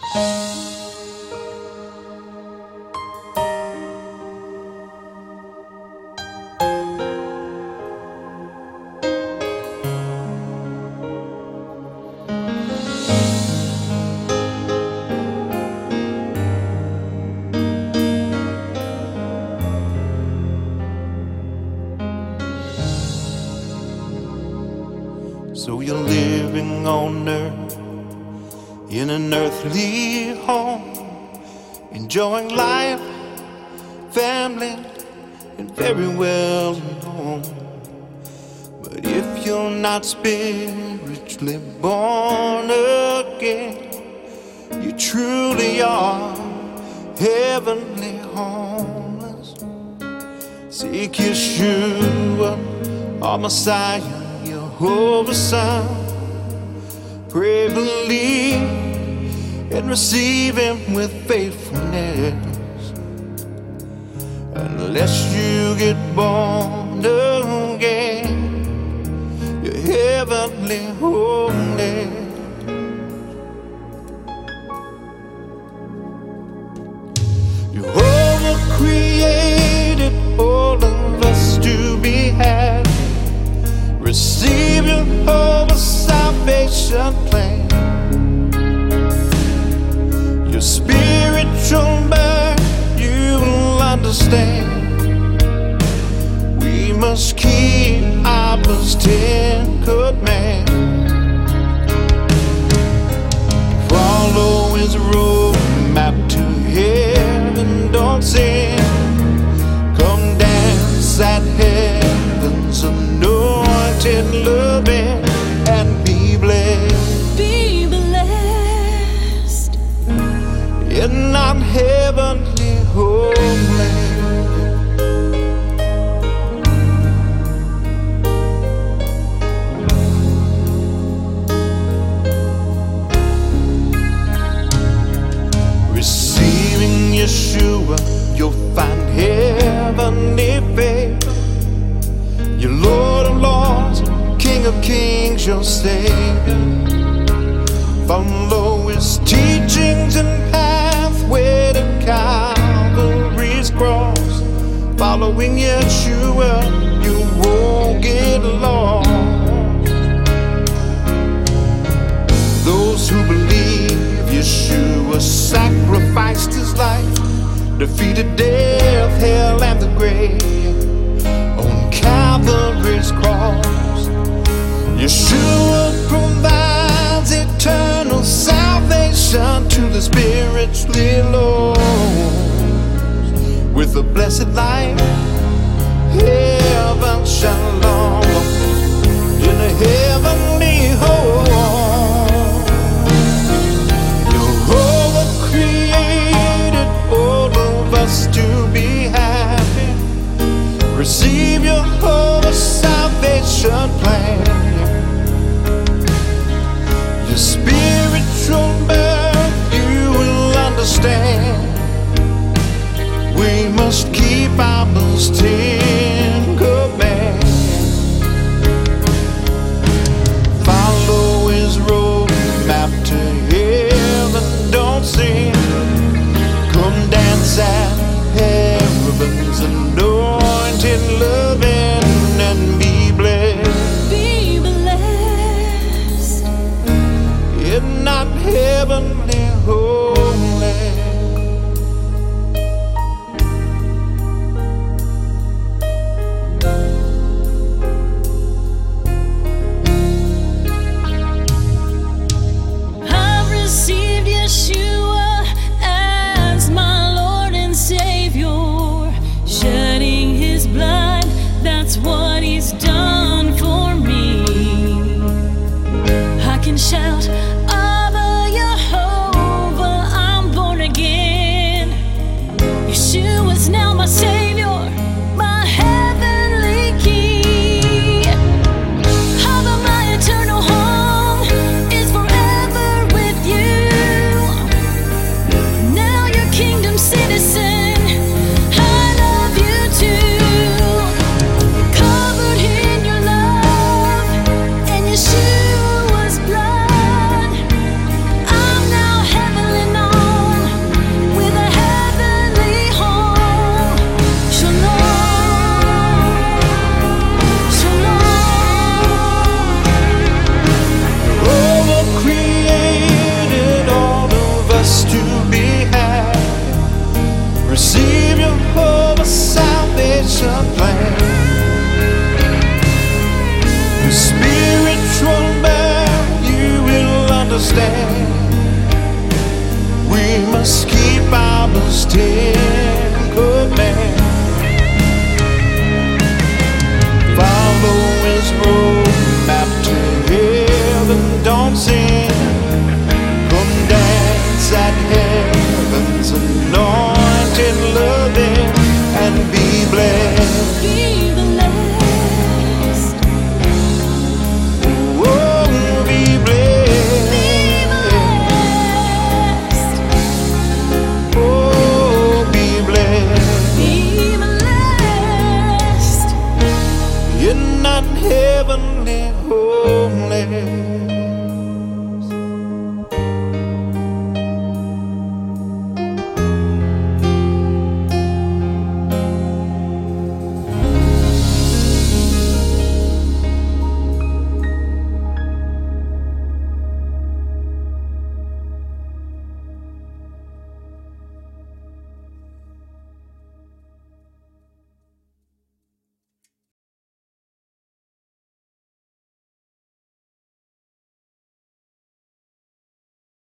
So you're living on earth in an earthly home, enjoying life, family, and very well known. But if you're not spiritually born again, you truly are heavenly homeless. Seek Yeshua, our Messiah, Jehovah's Son. Pray, believe, and receive Him with faithfulness. Unless you get born again, you're heavenly homeless. Jehovah created all of us to be happy. Receive Jehovah's salvation plan. Your spiritual birth, you'll understand. We must keep Abba's 10 commandments. Follow His roadmap to heaven, don't sin. Come dance at heaven's anointed loving and be blessed. Be blessed. In our heavenly homeland. Receiving Yeshua, you'll find heavenly favor. Your Lord of Lords, King of Kings, your Savior. Follow His teachings and pathway to Calvary's cross. Following Yeshua, you won't get lost. Those who believe Yeshua sacrificed His life, defeated death, hell, and the grave on Calvary's cross. Yeshua provides eternal salvation to the spiritually lost. With a blessed life, heaven shalom, in a heavenly home. Jehovah created all of us to be happy. Receive Jehovah's salvation plan. Your spiritual birth, you will understand. We must keep Abba's 10 commandments. Follow His roadmap to heaven, don't sin. Come dance at heaven's anointed loving and be blessed. Be blessed. In not heavenly homeland. I've received Yeshua as my Lord and Savior, shedding His blood, that's what He's done for me. I can shout, Abba, Yehovah, I'm born again. Yeshua's now my Savior, my heavenly King. Abba, my eternal home is forever with you. Now your kingdom citizen, I love you too. Covered in your love and Yeshua's blood, must keep, I must take.